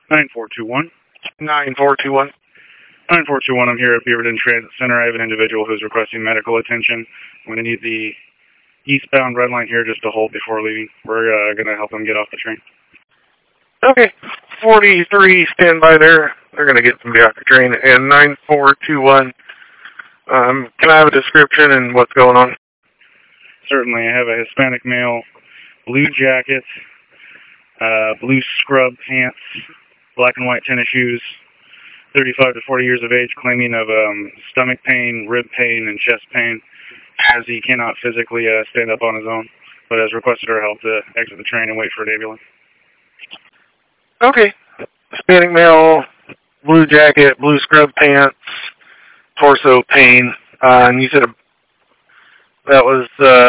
9421. 9421. 9421, I'm here at Beaverton Transit Center. I have an individual who's requesting medical attention. I'm going to need the eastbound red line here just to hold before leaving. We're going to help him get off the train. Okay. 43, stand by there. They're going to get somebody off the train. And 9421, can I have a description and what's going on? Certainly. I have a Hispanic male, blue jacket, blue scrub pants, black and white tennis shoes, 35 to 40 years of age, claiming of stomach pain, rib pain, and chest pain, as he cannot physically stand up on his own, but has requested our help to exit the train and wait for an ambulance. Okay. Hispanic male, blue jacket, blue scrub pants, torso pain. And you said that was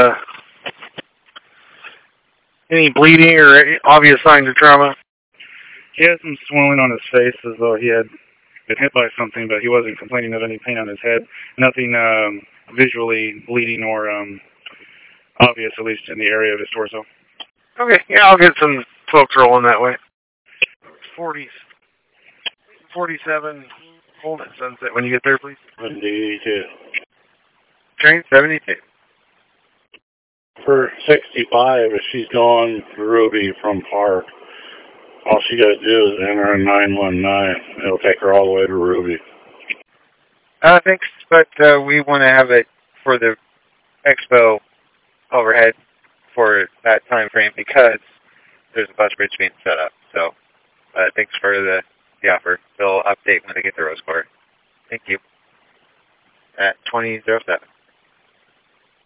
any bleeding or any obvious signs of trauma? He had some swelling on his face as though he had been hit by something, but he wasn't complaining of any pain on his head. Nothing visually bleeding or obvious, at least in the area of his torso. Okay, yeah, I'll get some folks rolling that way. 40s. 47, hold at Sunset when you get there, please. 72. Train 72. For 65, if she's going to Ruby from Park, all she got to do is enter a 919. It'll take her all the way to Ruby. Thanks, but we want to have it for the expo overhead for that time frame because there's a bus bridge being set up. So thanks for the offer. They'll update when they get the Rose Quarter. Thank you. At 2007.